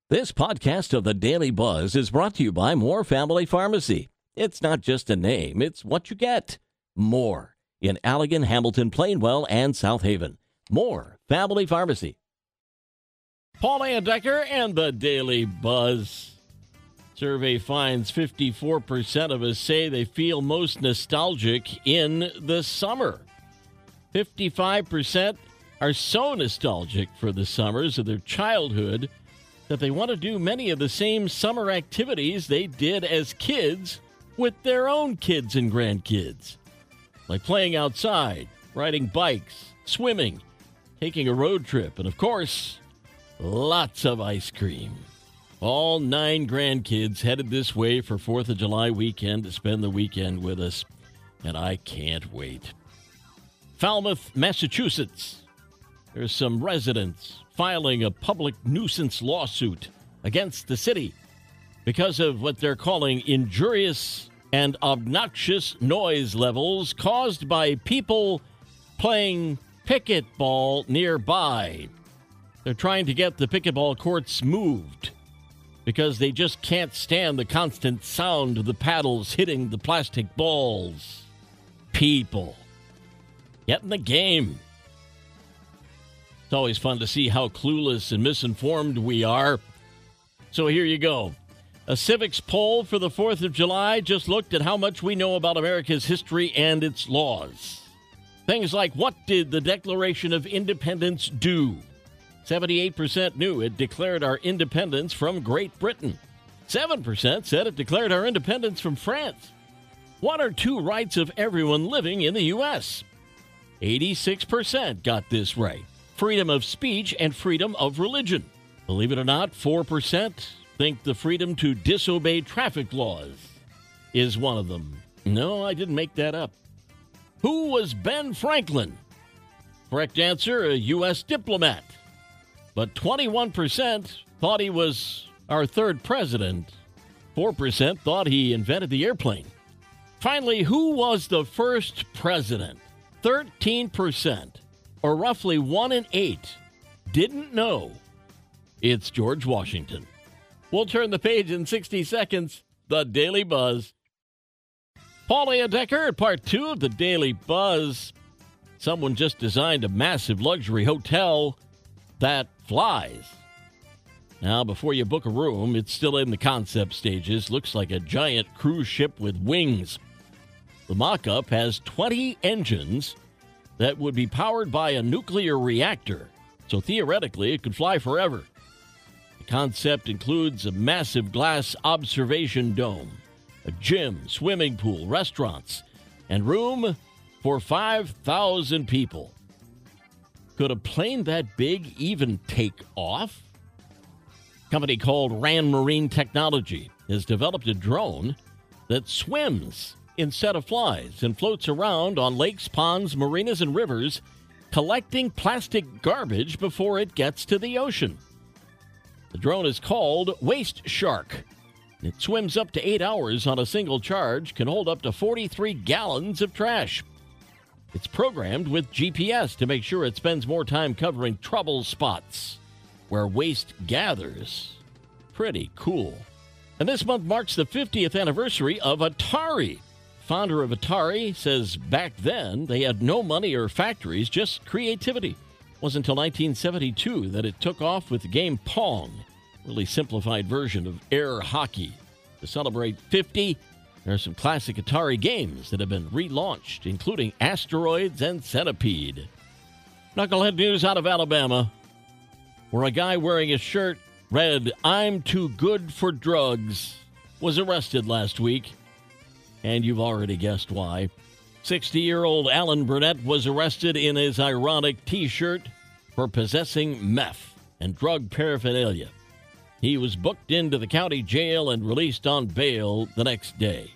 This podcast of the Daily Buzz is brought to you by Moore Family Pharmacy. It's not just a name, it's what you get. More in Allegan, Hamilton, Plainwell, and South Haven. Moore Family Pharmacy. Paul Decker and the Daily Buzz. Survey finds 54% of us say they feel most nostalgic in the summer. 55% are so nostalgic for the summers of their childhood that they want to do many of the same summer activities they did as kids with their own kids and grandkids. Like playing outside, riding bikes, swimming, taking a road trip, and of course, lots of ice cream. All 9 grandkids headed this way for 4th of July weekend to spend the weekend with us, and I can't wait. Falmouth, Massachusetts. There's some residents filing a public nuisance lawsuit against the city because of what they're calling injurious and obnoxious noise levels caused by people playing pickleball nearby. They're trying to get the pickleball courts moved because they just can't stand the constant sound of the paddles hitting the plastic balls. People, get in the game. It's always fun to see how clueless and misinformed we are. So here you go. A civics poll for the 4th of July just looked at how much we know about America's history and its laws. Things like, what did the Declaration of Independence do? 78% knew it declared our independence from Great Britain. 7% said it declared our independence from France. What are 2 rights of everyone living in the U.S.? 86% got this right. Freedom of speech and freedom of religion. Believe it or not, 4% think the freedom to disobey traffic laws is one of them. No, I didn't make that up. Who was Ben Franklin? Correct answer, a U.S. diplomat. But 21% thought he was our 3rd president. 4% thought he invented the airplane. Finally, who was the first president? 13%. Or roughly 1 in 8, didn't know it's George Washington. We'll turn the page in 60 seconds. The Daily Buzz. Paul Decker, part 2 of the Daily Buzz. Someone just designed a massive luxury hotel that flies. Now, before you book a room, it's still in the concept stages. Looks like a giant cruise ship with wings. The mock-up has 20 engines that would be powered by a nuclear reactor, so theoretically it could fly forever. The concept includes a massive glass observation dome, a gym, swimming pool, restaurants, and room for 5,000 people. Could a plane that big even take off? A company called Rand Marine Technology has developed a drone that swims instead of flies and floats around on lakes, ponds, marinas, and rivers, collecting plastic garbage before it gets to the ocean. The drone is called Waste Shark. It swims up to 8 hours on a single charge, can hold up to 43 gallons of trash. It's programmed with GPS to make sure it spends more time covering trouble spots where waste gathers. Pretty cool. And this month marks the 50th anniversary of Atari. Founder of Atari says back then they had no money or factories, just creativity. It wasn't until 1972 that it took off with the game Pong, a really simplified version of air hockey. To celebrate 50, there are some classic Atari games that have been relaunched, including Asteroids and Centipede. Knucklehead news out of Alabama, where a guy wearing a shirt read, "I'm too good for drugs," was arrested last week. And you've already guessed why. 60-year-old Alan Burnett was arrested in his ironic T-shirt for possessing meth and drug paraphernalia. He was booked into the county jail and released on bail the next day.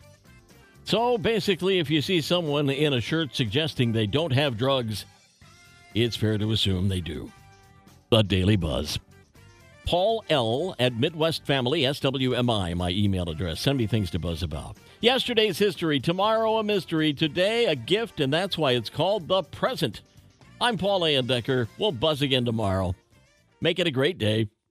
So basically, if you see someone in a shirt suggesting they don't have drugs, it's fair to assume they do. The Daily Buzz. Paul L. at Midwest Family, SWMI, my email address. Send me things to buzz about. Yesterday's history, tomorrow a mystery, today a gift, and that's why it's called The Present. I'm Paul Decker. We'll buzz again tomorrow. Make it a great day.